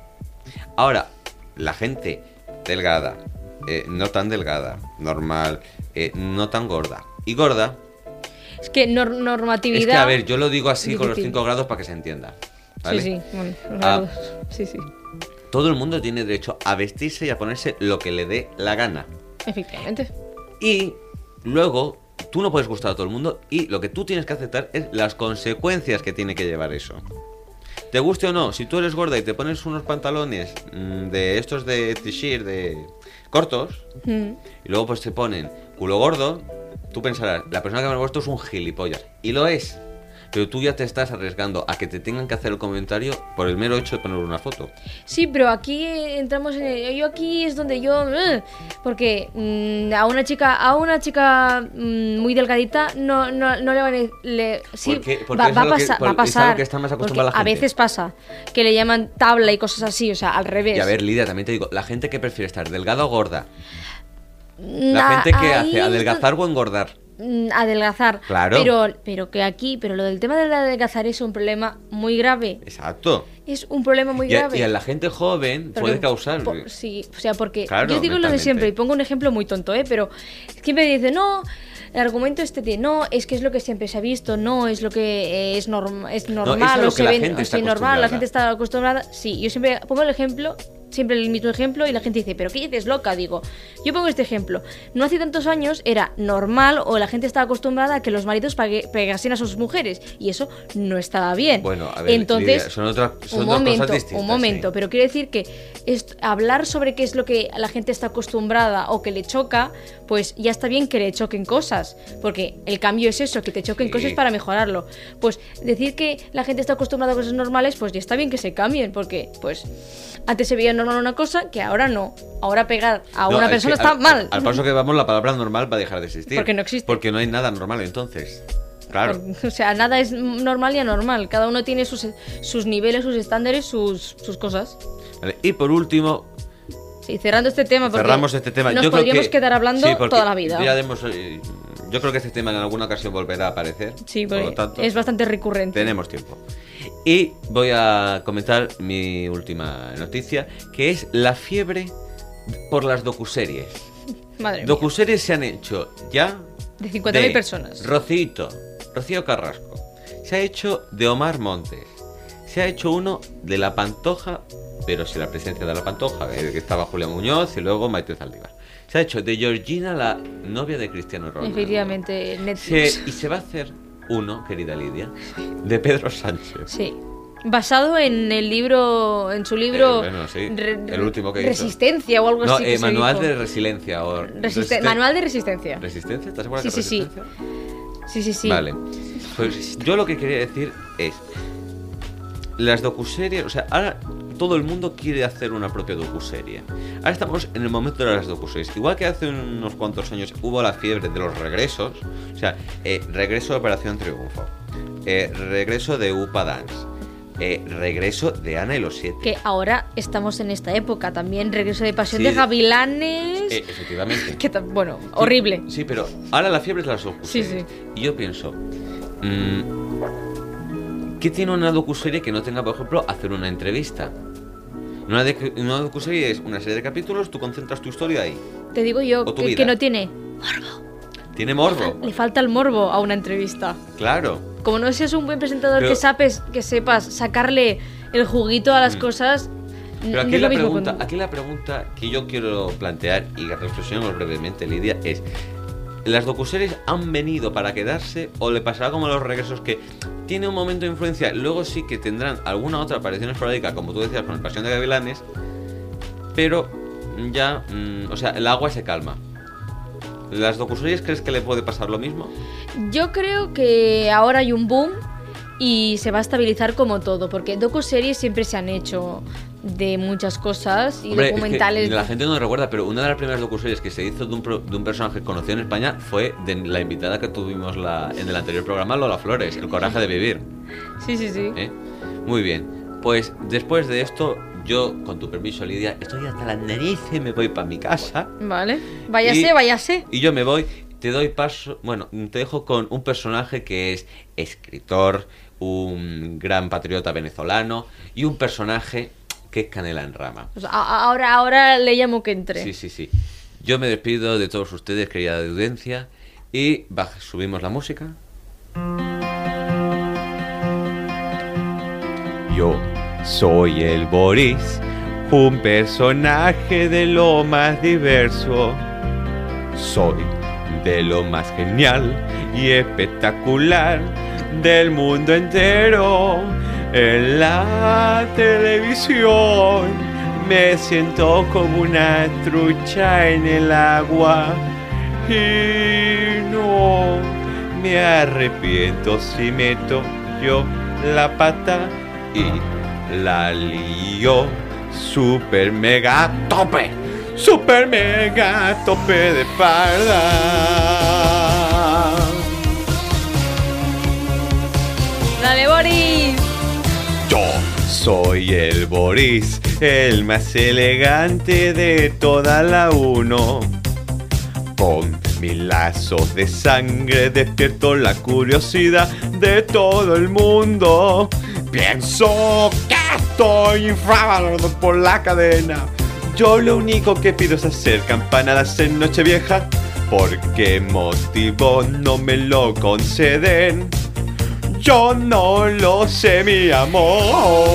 Speaker 2: Ahora, la gente delgada, eh, no tan delgada, normal, eh, no tan gorda y gorda,
Speaker 3: Es que nor- normatividad.
Speaker 2: es que a ver, yo lo digo así con los
Speaker 3: difícil.
Speaker 2: cinco grados para que se entienda, ¿vale?
Speaker 3: Sí, sí, bueno, los
Speaker 2: Ah.
Speaker 3: grados. sí, sí,
Speaker 2: Todo el mundo tiene derecho a vestirse y a ponerse lo que le dé la gana.
Speaker 3: efectivamente.
Speaker 2: Y luego, tú no puedes gustar a todo el mundo y lo que tú tienes que aceptar es las consecuencias que tiene que llevar eso. Te guste o no, si tú eres gorda y te pones unos pantalones mmm, de estos de t-shirt, de cortos,
Speaker 3: Mm.
Speaker 2: y luego pues te ponen culo gordo, tú pensarás, la persona que me ha puesto es un gilipollas. Y lo es. Pero tú ya te estás arriesgando a que te tengan que hacer el comentario por el mero hecho de poner una foto.
Speaker 3: Sí, pero aquí eh, entramos en el- yo aquí es donde yo eh, porque mm, a una chica a una chica mm, muy delgadita no, no, no le van a le, sí,
Speaker 2: ¿Por qué? Porque
Speaker 3: va,
Speaker 2: es
Speaker 3: va
Speaker 2: a
Speaker 3: a
Speaker 2: lo que-
Speaker 3: pasar
Speaker 2: por-
Speaker 3: va a
Speaker 2: es a lo
Speaker 3: pasar
Speaker 2: que está más
Speaker 3: porque
Speaker 2: acostumbrada la
Speaker 3: a
Speaker 2: gente.
Speaker 3: veces pasa que le llaman tabla y cosas así, o sea, al revés.
Speaker 2: Y a ver, Lidia, también te digo, la gente que prefiere estar delgada o gorda. La
Speaker 3: Na-
Speaker 2: gente que
Speaker 3: ahí
Speaker 2: hace
Speaker 3: es
Speaker 2: adelgazar o engordar.
Speaker 3: mm, adelgazar.
Speaker 2: Claro.
Speaker 3: Pero, pero que aquí, pero lo del tema del adelgazar es un problema muy grave.
Speaker 2: Exacto.
Speaker 3: Es un problema muy
Speaker 2: Y a,
Speaker 3: grave.
Speaker 2: y a la gente joven
Speaker 3: Porque,
Speaker 2: puede causar...
Speaker 3: po- sí, o sea, porque
Speaker 2: Claro,
Speaker 3: yo digo lo de
Speaker 2: mentalmente.
Speaker 3: siempre y pongo un ejemplo muy tonto, ¿eh? Pero siempre dice, no, el argumento este de no, es que es lo que siempre se ha visto, no, es lo que eh, es, norm es normal,
Speaker 2: es a lo
Speaker 3: o
Speaker 2: que
Speaker 3: se
Speaker 2: la
Speaker 3: ven,
Speaker 2: gente
Speaker 3: o
Speaker 2: está
Speaker 3: sí, normal, la
Speaker 2: acostumbrada.
Speaker 3: gente está acostumbrada. Sí, yo siempre pongo el ejemplo, siempre el mismo ejemplo y la gente dice, pero ¿qué dices, loca? Digo, yo pongo este ejemplo. No hace tantos años era normal o la gente estaba acostumbrada a que los maridos pague- pegasen a sus mujeres y eso no estaba bien.
Speaker 2: Bueno, a ver,
Speaker 3: Entonces,
Speaker 2: Lidia, son otras son
Speaker 3: un
Speaker 2: dos
Speaker 3: momento,
Speaker 2: cosas distintas.
Speaker 3: un momento,
Speaker 2: sí.
Speaker 3: pero quiero decir que est- hablar sobre qué es lo que la gente está acostumbrada o que le choca, pues ya está bien que le choquen cosas, porque el cambio es eso, que te choquen
Speaker 2: Sí.
Speaker 3: cosas para mejorarlo. Pues decir que la gente está acostumbrada a cosas normales, pues ya está bien que se cambien, porque pues antes se veía normal una cosa que ahora no. Ahora pegar a
Speaker 2: No,
Speaker 3: una
Speaker 2: es
Speaker 3: persona
Speaker 2: que
Speaker 3: está
Speaker 2: al,
Speaker 3: mal.
Speaker 2: Al, al paso que vamos, la palabra normal va a dejar de existir.
Speaker 3: Porque no existe.
Speaker 2: Porque no hay nada normal, entonces. Claro.
Speaker 3: O sea, nada es normal y anormal. Cada uno tiene sus, sus niveles, sus estándares, sus, sus cosas.
Speaker 2: Vale, y por último,
Speaker 3: Sí, cerrando este tema, porque
Speaker 2: cerramos este tema.
Speaker 3: nos
Speaker 2: Yo creo
Speaker 3: podríamos
Speaker 2: que-
Speaker 3: quedar hablando
Speaker 2: sí, porque
Speaker 3: toda la vida.
Speaker 2: ya hemos, eh, yo creo que este tema en alguna ocasión volverá a aparecer.
Speaker 3: Sí,
Speaker 2: por
Speaker 3: porque
Speaker 2: lo tanto,
Speaker 3: es bastante recurrente.
Speaker 2: tenemos tiempo. Y voy a comentar mi última noticia, que es la fiebre por las docuseries.
Speaker 3: Madre mía.
Speaker 2: Docuseries se han hecho ya
Speaker 3: De cincuenta mil
Speaker 2: de
Speaker 3: personas.
Speaker 2: Rocito, Rocío Carrasco. Se ha hecho de Omar Montes. Se ha hecho uno de La Pantoja, pero sin la presencia de La Pantoja, eh, que estaba Julia Muñoz y luego Maite Zaldívar. Se ha hecho de Georgina, la novia de Cristiano Ronaldo.
Speaker 3: Efectivamente,
Speaker 2: Se-
Speaker 3: Netflix.
Speaker 2: y se va a hacer uno, querida Lidia, de Pedro Sánchez.
Speaker 3: Sí. Basado en el libro, en su libro.
Speaker 2: Eh, bueno, sí,
Speaker 3: Re-
Speaker 2: el último que hizo.
Speaker 3: Resistencia o algo
Speaker 2: No,
Speaker 3: así. que
Speaker 2: eh,
Speaker 3: se
Speaker 2: manual
Speaker 3: dijo.
Speaker 2: de resiliencia. O
Speaker 3: Resiste-
Speaker 2: resisten-
Speaker 3: Manual de resistencia.
Speaker 2: ¿Resistencia? ¿Estás segura
Speaker 3: Sí,
Speaker 2: que
Speaker 3: sí, sí.
Speaker 2: resistencia?
Speaker 3: Sí, sí, sí.
Speaker 2: Vale. Pues yo lo que quería decir es. Las docuseries. O sea, ahora todo el mundo quiere hacer una propia docuserie. Ahora estamos en el momento de las docuseries. Igual que hace unos cuantos años hubo la fiebre de los regresos. O sea, eh, regreso de Operación Triunfo. Eh, regreso de U P A Dance. Eh, regreso de Ana y los Siete.
Speaker 3: Que ahora estamos en esta época también. Regreso de Pasión
Speaker 2: Sí.
Speaker 3: de Gavilanes.
Speaker 2: Eh, efectivamente.
Speaker 3: que ta- bueno, horrible.
Speaker 2: Sí, pero ahora la fiebre es las docuseries.
Speaker 3: Sí, sí.
Speaker 2: Y yo pienso, mm, ¿qué tiene una docuserie que no tenga, por ejemplo, hacer una entrevista? Una, de, una docuserie es una serie de capítulos, tú concentras tu historia ahí.
Speaker 3: Te digo yo
Speaker 2: O tu
Speaker 3: que,
Speaker 2: vida.
Speaker 3: que no tiene.
Speaker 2: Tiene morbo,
Speaker 3: Le falta el morbo a una entrevista.
Speaker 2: claro.
Speaker 3: Como no seas un buen presentador
Speaker 2: Pero-
Speaker 3: que, sabes, que sepas sacarle el juguito a las
Speaker 2: Mm.
Speaker 3: cosas.
Speaker 2: Pero
Speaker 3: no
Speaker 2: aquí
Speaker 3: es
Speaker 2: la,
Speaker 3: lo mismo
Speaker 2: pregunta,
Speaker 3: con-
Speaker 2: aquí la pregunta que yo quiero plantear y que reflexionemos brevemente, Lidia, es: ¿las docuseries han venido para quedarse o le pasará como a los regresos que tiene un momento de influencia, luego sí que tendrán alguna otra aparición esporádica, como tú decías, con el Pasión de Gavilanes, pero ya, mm, o sea, el agua se calma? ¿Las docuseries crees que le puede pasar lo mismo?
Speaker 3: Yo creo que ahora hay un boom y se va a estabilizar como todo, porque docuseries siempre se han hecho de muchas cosas y
Speaker 2: Hombre, es que
Speaker 3: documentales.
Speaker 2: la gente no lo recuerda, pero una de las primeras docuseries que se hizo de un, pro- de un personaje conocido en España fue de la invitada que tuvimos la, en el anterior programa, Lola Flores, El coraje de vivir.
Speaker 3: Sí, sí, sí.
Speaker 2: ¿eh? Muy bien, pues después de esto, yo, con tu permiso, Lidia, estoy hasta las narices, me voy para mi casa.
Speaker 3: Vale. Váyase,
Speaker 2: Y-
Speaker 3: váyase.
Speaker 2: Y yo me voy, te doy paso, bueno, te dejo con un personaje que es escritor, un gran patriota venezolano y un personaje que es canela en rama.
Speaker 3: Pues a- ahora, ahora le llamo que entre.
Speaker 2: Sí, sí, sí. Yo me despido de todos ustedes, querida audiencia, y baj- subimos la música. Yo soy el Boris, un personaje de lo más diverso. Soy de lo más genial y espectacular del mundo entero. En la televisión me siento como una trucha en el agua y no me arrepiento si meto yo la pata y la lío super mega tope, super mega tope de parda.
Speaker 3: ¡Dale, Boris!
Speaker 2: Yo soy el Boris, el más elegante de toda la uno. Con mis lazos de sangre despierto la curiosidad de todo el mundo. Pienso que estoy infravalorado por la cadena. Yo lo único que pido es hacer campanadas en Nochevieja. ¿Por qué motivo no me lo conceden? Yo no lo sé, mi amor.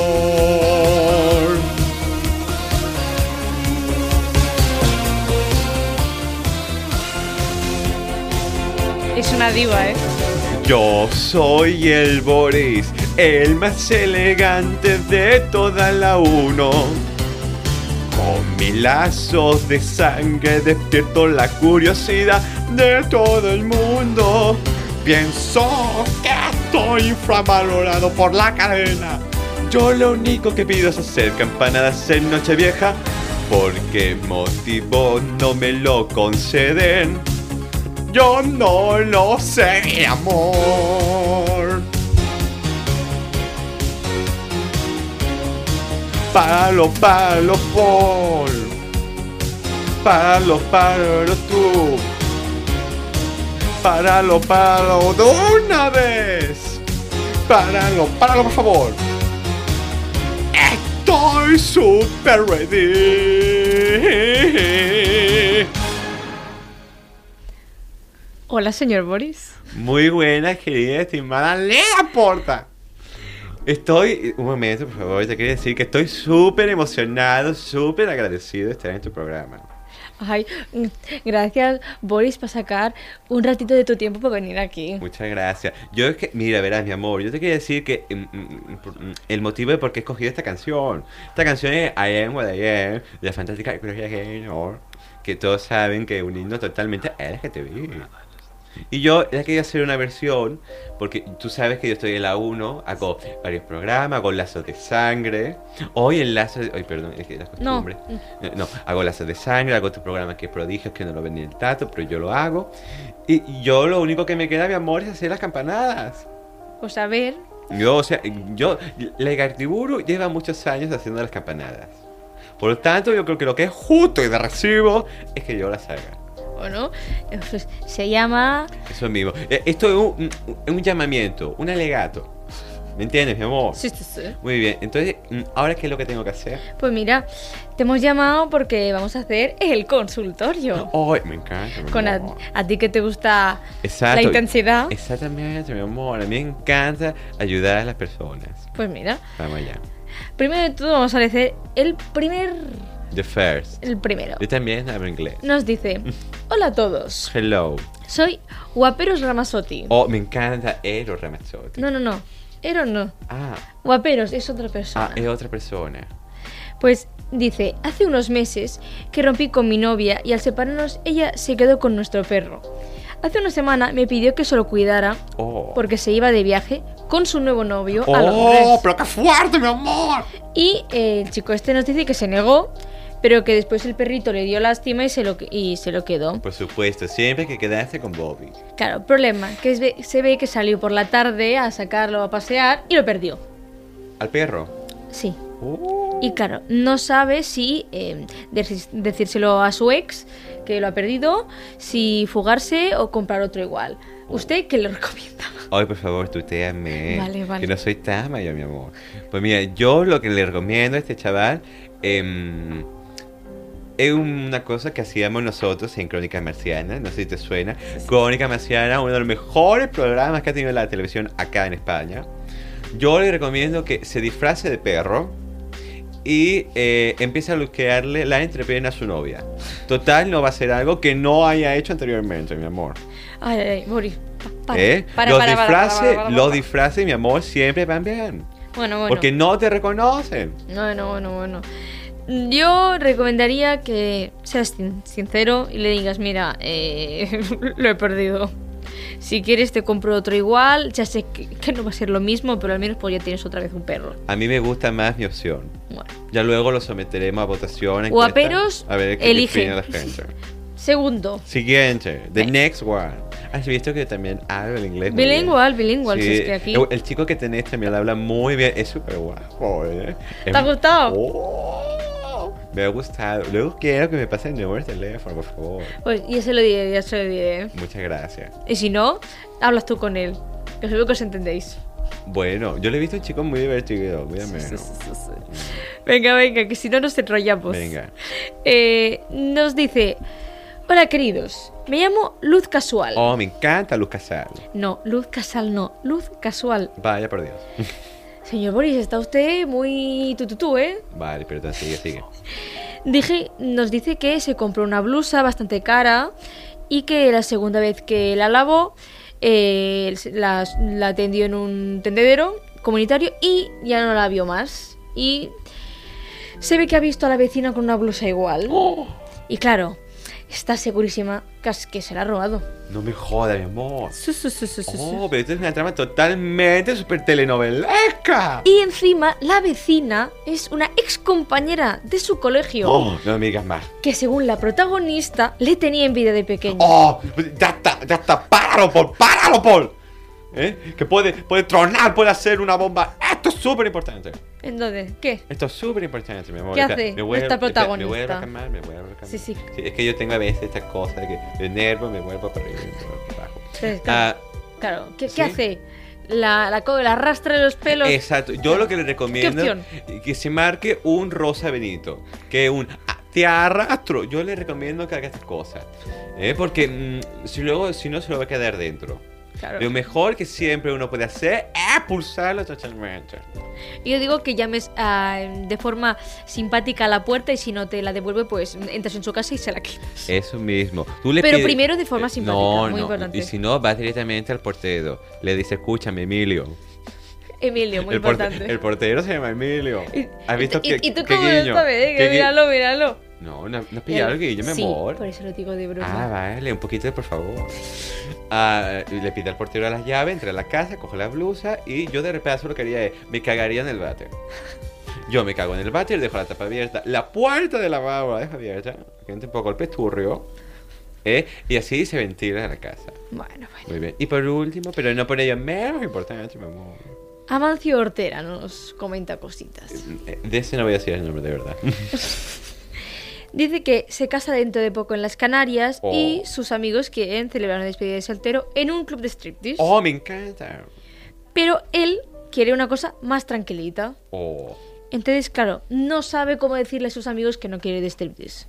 Speaker 3: Es una diva, ¿eh?
Speaker 2: Yo soy el Boris, el más elegante de toda la uno. Con mis lazos de sangre despierto la curiosidad de todo el mundo. Pienso que estoy infravalorado por la cadena. Yo lo único que pido es hacer campanadas en Nochevieja. ¿Por qué motivo no me lo conceden? Yo no lo sé, mi amor. Palo, palo, por. Palo, palo, tú. Páralo, páralo de una vez. Páralo, páralo, por favor. Estoy super ready.
Speaker 3: Hola, señor Boris.
Speaker 2: Muy buena, querida, estimada Lea Porta. Estoy... Un momento, por favor. Te quería decir que estoy súper emocionado, súper agradecido de estar en tu programa.
Speaker 3: Ay, gracias, Boris, por sacar un ratito de tu tiempo para venir aquí.
Speaker 2: Muchas gracias. Yo es que... Mira, verás, mi amor, yo te quería decir que mm, mm, el motivo de por qué he escogido esta canción. Esta canción es I Am What I Am, de la fantástica Gloria Gaynor, que todos saben que es un himno totalmente L G T B. Y yo ya quería hacer una versión, porque tú sabes que yo estoy en la uno, hago varios programas, hago lazos de sangre. Hoy el lazo de... Ay, perdón, es que la costumbre. No. no, hago lazos de sangre, hago otro programa que es Prodigios, que no lo ven ni el tato, pero yo lo hago. Y yo lo único que me queda, mi amor, es hacer las campanadas.
Speaker 3: Pues a ver...
Speaker 2: Yo, o sea, yo... La Igartiburu lleva muchos años haciendo las campanadas. Por lo tanto, yo creo que lo que es justo y de recibo es que yo las haga.
Speaker 3: ¿No? Pues se llama...
Speaker 2: Eso mismo. Esto es un, un, un llamamiento, un alegato. ¿Me entiendes, mi amor?
Speaker 3: Sí, sí, sí.
Speaker 2: Muy bien. Entonces, ¿ahora qué es lo que tengo que hacer?
Speaker 3: Pues mira, te hemos llamado porque vamos a hacer el consultorio.
Speaker 2: ¡Ay, me encanta, mi
Speaker 3: Con a,
Speaker 2: amor!
Speaker 3: a ti que te gusta
Speaker 2: Exacto.
Speaker 3: La intensidad.
Speaker 2: Exactamente, mi amor. A mí me encanta ayudar a las personas.
Speaker 3: Pues mira.
Speaker 2: Vamos allá.
Speaker 3: Primero de todo vamos a hacer el primer...
Speaker 2: The first.
Speaker 3: El primero.
Speaker 2: Yo también hablo inglés.
Speaker 3: Nos dice: hola a todos.
Speaker 2: Hello.
Speaker 3: Soy Guaperos Ramazzotti.
Speaker 2: Oh, me encanta Ero Ramazzotti.
Speaker 3: No, no, no. Ero no.
Speaker 2: Ah.
Speaker 3: Guaperos es otra persona.
Speaker 2: Ah, es otra persona.
Speaker 3: Pues dice: hace unos meses que rompí con mi novia y al separarnos ella se quedó con nuestro perro. Hace una semana me pidió que se lo cuidara
Speaker 2: oh.
Speaker 3: porque se iba de viaje con su nuevo novio
Speaker 2: oh,
Speaker 3: a Londres.
Speaker 2: ¡Oh, pero qué fuerte, mi amor!
Speaker 3: Y eh, el chico este nos dice que se negó, pero que después el perrito le dio lástima y se lo, y se lo quedó.
Speaker 2: Por supuesto, siempre hay que quedarse con Bobby.
Speaker 3: Claro, problema, que es, se ve que salió por la tarde a sacarlo a pasear y lo perdió.
Speaker 2: ¿Al perro?
Speaker 3: Sí.
Speaker 2: Uh.
Speaker 3: Y claro, no sabe si eh, decírselo a su ex, que lo ha perdido, si fugarse o comprar otro igual. ¿Usted qué le recomienda?
Speaker 2: Ay, por favor, tutéame.
Speaker 3: Vale, vale.
Speaker 2: Que no soy tan mayor, mi amor. Pues mira, yo lo que le recomiendo a este chaval... Eh, es una cosa que hacíamos nosotros en Crónica Marciana, no sé si te suena. Sí. Crónica Marciana, uno de los mejores programas que ha tenido la televisión acá en España. Yo le recomiendo que se disfrace de perro y eh, empiece a luquearle la entrepierna a su novia. Total, no va a ser algo que no haya hecho anteriormente, mi amor.
Speaker 3: Ay, ay, ay, Boris. Para,
Speaker 2: ¿Eh?
Speaker 3: para,
Speaker 2: los
Speaker 3: para,
Speaker 2: disfraces,
Speaker 3: para, para, para, para.
Speaker 2: los disfraces, mi amor, siempre van bien.
Speaker 3: Bueno, bueno.
Speaker 2: Porque no te reconocen.
Speaker 3: Bueno, bueno, bueno. Yo recomendaría que seas sincero y le digas: mira, eh, lo he perdido. Si quieres te compro otro igual. Ya sé que, que no va a ser lo mismo, pero al menos pues ya tienes otra vez un perro.
Speaker 2: A mí me gusta más mi opción.
Speaker 3: Bueno.
Speaker 2: Ya luego lo someteremos a votación.
Speaker 3: Guaperos,
Speaker 2: a ver qué
Speaker 3: elige.
Speaker 2: opina la gente.
Speaker 3: Segundo.
Speaker 2: Siguiente. The
Speaker 3: eh. next
Speaker 2: one. ¿Has visto que también habla el inglés?
Speaker 3: Bilingüe, bilingüe. Sí. Si es que aquí...
Speaker 2: el, el chico que tenés también habla muy bien. Es súper guapo, ¿eh?
Speaker 3: ¿Te ha gustado?
Speaker 2: Oh. Me ha gustado. Luego quiero que me pase el número de teléfono, por favor.
Speaker 3: Pues ya se lo diré, ya se lo diré.
Speaker 2: Muchas gracias.
Speaker 3: Y si no, hablas tú con él. Que seguro que os entendéis.
Speaker 2: Bueno, yo le he visto a un chico muy divertido, muy ameno.
Speaker 3: Sí, sí, sí, sí. Venga, venga, que si no nos enrollamos.
Speaker 2: Venga.
Speaker 3: Eh, nos dice: hola queridos, me llamo Luz Casual.
Speaker 2: Oh, me encanta Luz Casal.
Speaker 3: No, Luz Casal no, Luz Casual.
Speaker 2: Vaya por Dios.
Speaker 3: Señor Boris, está usted muy tututú, ¿eh?
Speaker 2: Vale, pero entonces sigue, sigue.
Speaker 3: Dije, nos dice que se compró una blusa bastante cara y que la segunda vez que la lavó, eh, la, la atendió en un tendedero comunitario y ya no la vio más. Y se ve que ha visto a la vecina con una blusa igual.
Speaker 2: Oh.
Speaker 3: Y claro, está segurísima que se la ha robado.
Speaker 2: No me jodas, mi amor.
Speaker 3: Su, su, su, su, su,
Speaker 2: Oh, pero esto es una trama totalmente súper telenovelesca.
Speaker 3: Y encima, la vecina es una ex compañera de su colegio.
Speaker 2: Oh, no me digas más.
Speaker 3: Que según la protagonista, le tenía envidia de pequeño.
Speaker 2: Oh, ya está, ya está. Páralo, Paul, páralo, Paul. ¿Eh? Que puede, puede tronar, puede hacer una bomba. Esto es súper importante.
Speaker 3: Entonces, ¿qué?
Speaker 2: Esto es súper importante, mi amor.
Speaker 3: ¿Qué
Speaker 2: Espera,
Speaker 3: hace
Speaker 2: me vuelvo-
Speaker 3: esta
Speaker 2: espera,
Speaker 3: protagonista?
Speaker 2: Me vuelvo a calmar, me vuelvo a calmar.
Speaker 3: Sí, sí.
Speaker 2: Es que yo tengo a veces esta cosa de que de nervio me vuelvo para arriba y me vuelvo para abajo.
Speaker 3: Entonces,
Speaker 2: Ah,
Speaker 3: claro, ¿qué,
Speaker 2: ¿sí?
Speaker 3: ¿qué hace? La, la, co- la arrastra de los pelos.
Speaker 2: exacto. Yo lo que le recomiendo
Speaker 3: opción?
Speaker 2: es que se marque un rosa Benito. Que un ah, te arrastro. Yo le recomiendo que haga estas cosas. ¿eh? Porque mm, si luego, si no, se lo va a quedar dentro.
Speaker 3: Claro.
Speaker 2: Lo mejor que siempre uno puede hacer es pulsarlo totalmente.
Speaker 3: Y yo digo que llames ah, de forma simpática a la puerta y si no te la devuelve, pues entras en su casa y se la quitas.
Speaker 2: Eso mismo. Tú le
Speaker 3: Pero
Speaker 2: pides-
Speaker 3: primero de forma
Speaker 2: Eh,
Speaker 3: simpática,
Speaker 2: no,
Speaker 3: muy
Speaker 2: no.
Speaker 3: importante.
Speaker 2: Y si no, vas directamente al portero. Le dice, escúchame, Emilio.
Speaker 3: Emilio, muy
Speaker 2: el, porte-
Speaker 3: importante.
Speaker 2: el portero se llama Emilio.
Speaker 3: Y-
Speaker 2: ¿Has visto
Speaker 3: y,
Speaker 2: qué,
Speaker 3: y tú
Speaker 2: qué
Speaker 3: cómo
Speaker 2: guiño?
Speaker 3: lo sabes, eh?
Speaker 2: ¿Qué
Speaker 3: Que
Speaker 2: gui-
Speaker 3: míralo, míralo.
Speaker 2: No, no, no has pillado el guiño, mi
Speaker 3: Sí,
Speaker 2: amor.
Speaker 3: por eso lo digo de broma.
Speaker 2: Ah, vale, un poquito, por favor. Ah, y le pide al portero las llaves, entra a la casa, coge la blusa y yo de repente lo que haría es, me cagaría en el váter. Yo me cago en el váter, dejo la tapa abierta, la puerta del lavabo la dejo abierta, que entre un poco el pesturrio, ¿eh? Y así se ventila la casa.
Speaker 3: Bueno, bueno.
Speaker 2: Muy bien. Y por último, pero no por ello menos importante, mi amor.
Speaker 3: Amancio Ortera nos comenta cositas.
Speaker 2: Eh, De ese no voy a decir el nombre, de verdad.
Speaker 3: Dice que se casa dentro de poco en las Canarias
Speaker 2: Oh.
Speaker 3: y sus amigos quieren celebrar una despedida de soltero en un club de striptease.
Speaker 2: Oh, me encanta.
Speaker 3: Pero él quiere una cosa más tranquilita.
Speaker 2: Oh.
Speaker 3: Entonces, claro, no sabe cómo decirle a sus amigos que no quiere de striptease.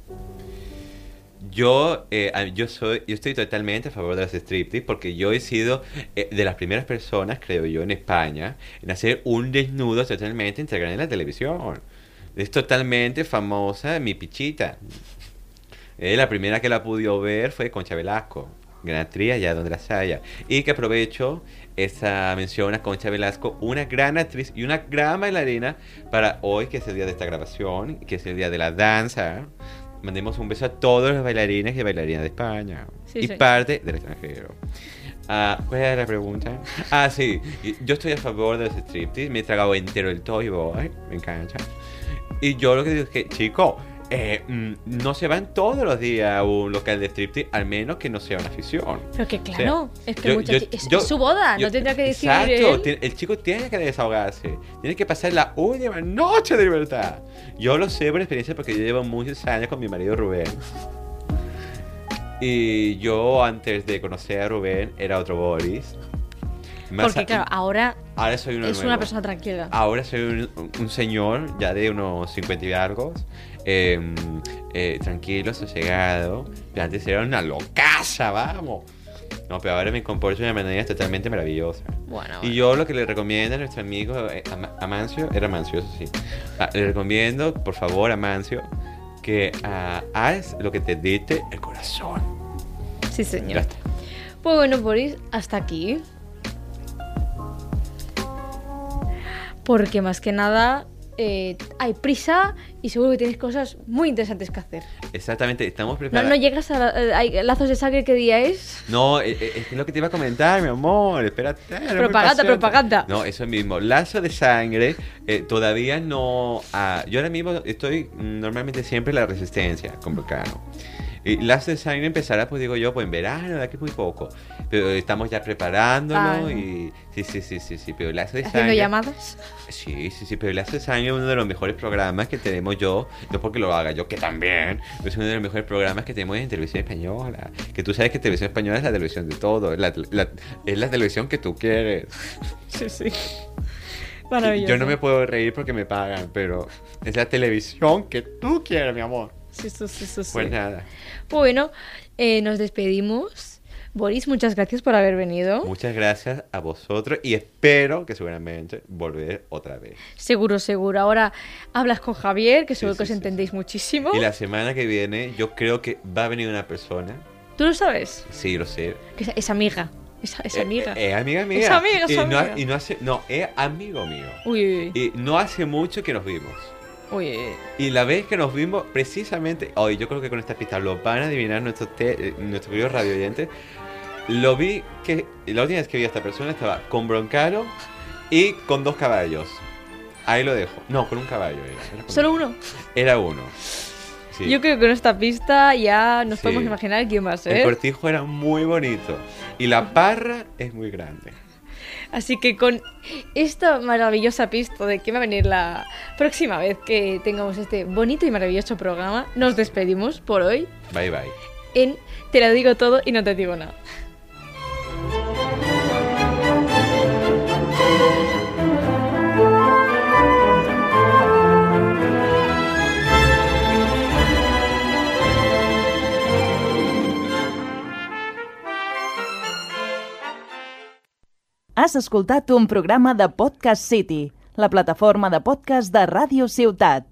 Speaker 2: Yo, eh, a- yo soy, yo estoy totalmente a favor de las striptease porque yo he sido eh, de las primeras personas, creo yo, en España en hacer un desnudo totalmente integral en la televisión. Es totalmente famosa mi pichita. Eh, la primera que la pude ver fue Concha Velasco, gran actriz allá donde las haya. Y que aprovecho esa mención a Concha Velasco, una gran actriz y una gran bailarina para hoy, que es el día de esta grabación, que es el día de la danza. Mandemos un beso a todos los bailarines y bailarinas de España
Speaker 3: Sí,
Speaker 2: y
Speaker 3: sí.
Speaker 2: parte del extranjero. Ah, ¿cuál era la pregunta? Ah, sí, y- yo estoy a favor de los striptease, me he tragado entero el Toy Boy, me encanta. Y yo lo que digo es que, chicos, eh, mm, no se van todos los días a un local de striptease, al menos que no sea una afición.
Speaker 3: Pero que claro, es que
Speaker 2: yo-
Speaker 3: el muchacho-
Speaker 2: yo-
Speaker 3: es,
Speaker 2: yo-
Speaker 3: es su boda,
Speaker 2: yo-
Speaker 3: no tendrá que decir
Speaker 2: Exacto,
Speaker 3: él.
Speaker 2: tiene- el chico tiene que desahogarse, tiene que pasar la última noche de libertad. Yo lo sé por experiencia porque yo llevo muchos años con mi marido Rubén. Y yo antes de conocer a Rubén era otro Boris. Más
Speaker 3: Porque
Speaker 2: a-
Speaker 3: claro, ahora
Speaker 2: ahora soy uno
Speaker 3: es
Speaker 2: nuevo.
Speaker 3: una persona tranquila.
Speaker 2: Ahora soy un, un señor ya de unos cincuenta y algo, eh, eh, tranquilo, sosegado. Pero antes era una locaza, vamos. No, pero ahora me comporto de una manera totalmente maravillosa.
Speaker 3: Bueno,
Speaker 2: Y
Speaker 3: bueno.
Speaker 2: yo lo que le recomiendo a nuestro amigo eh, Ama- Amancio, era Amancio, eso sí. Ah, le recomiendo, por favor, Amancio, que ah, haz lo que te dicte el corazón.
Speaker 3: Sí,
Speaker 2: Ya
Speaker 3: señor.
Speaker 2: está.
Speaker 3: Pues bueno, Boris, hasta aquí. Porque más que nada eh, hay prisa y seguro que tienes cosas muy interesantes que hacer.
Speaker 2: Exactamente, estamos
Speaker 3: No,
Speaker 2: preparados.
Speaker 3: no llegas a la- eh, hay lazos de sangre, ¿qué día es?
Speaker 2: No, eh, eh, es que lo que te iba a comentar, mi amor. Espérate. no me
Speaker 3: Propaganda,
Speaker 2: pases.
Speaker 3: propaganda.
Speaker 2: No, eso mismo. Lazo de sangre. eh, todavía no. ah, yo ahora mismo estoy mm, normalmente siempre en la resistencia con Vulcano. Y Last Design empezará, pues digo yo, pues en verano, de aquí muy poco. Pero estamos ya preparándolo
Speaker 3: Ah.
Speaker 2: y... Sí, sí, sí, sí, sí, pero Last Design...
Speaker 3: ¿Haciendo llamadas?
Speaker 2: Sí, sí, sí, pero Last Design es uno de los mejores programas que tenemos yo, no porque lo haga yo, que también, pero es uno de los mejores programas que tenemos en televisión española. Que tú sabes que televisión española es la televisión de todo, es la, la- es la televisión que tú quieres.
Speaker 3: Sí, sí. Maravilloso.
Speaker 2: Yo no me puedo reír porque me pagan, pero es la televisión que tú quieres, mi amor.
Speaker 3: Sí, sí, sí, sí, sí.
Speaker 2: Pues nada,
Speaker 3: Bueno, eh, nos despedimos. Boris, muchas gracias por haber venido.
Speaker 2: muchas gracias a vosotros y espero que seguramente volver otra vez.
Speaker 3: Seguro, seguro. Ahora hablas con Javier, que seguro
Speaker 2: Sí,
Speaker 3: que
Speaker 2: sí,
Speaker 3: os
Speaker 2: sí,
Speaker 3: entendéis
Speaker 2: sí.
Speaker 3: muchísimo.
Speaker 2: Y la semana que viene yo creo que va a venir una persona,
Speaker 3: ¿Tú lo sabes?
Speaker 2: sí, lo sé.
Speaker 3: Que es, es amiga. Es, es
Speaker 2: Eh,
Speaker 3: amiga.
Speaker 2: eh, Es amiga mía.
Speaker 3: Es amiga, es
Speaker 2: y no,
Speaker 3: amiga.
Speaker 2: y no hace, no, es amigo mío.
Speaker 3: Uy, uy, uy.
Speaker 2: Y no hace mucho que nos vimos.
Speaker 3: Uy, uy, uy.
Speaker 2: Y la vez que nos vimos, precisamente hoy, yo creo que con esta pista lo van a adivinar nuestros, te- eh, nuestros queridos radio oyentes. Lo vi que la última vez que vi a esta persona estaba con Broncano y con dos caballos. Ahí lo dejo. No, con un caballo era. Era, con-
Speaker 3: ¿Solo uno?
Speaker 2: era uno. Sí.
Speaker 3: Yo creo que con esta pista ya nos
Speaker 2: Sí.
Speaker 3: podemos imaginar quién va a
Speaker 2: El
Speaker 3: ser.
Speaker 2: cortijo era muy bonito. Y la parra es muy grande.
Speaker 3: Así que con esta maravillosa pista de que va a venir la próxima vez que tengamos este bonito y maravilloso programa, nos despedimos por hoy
Speaker 2: Bye bye.
Speaker 3: en Te lo digo todo y no te digo nada.
Speaker 1: Has escoltat un programa de Podcast City, la plataforma de podcast de Ràdio Ciutat.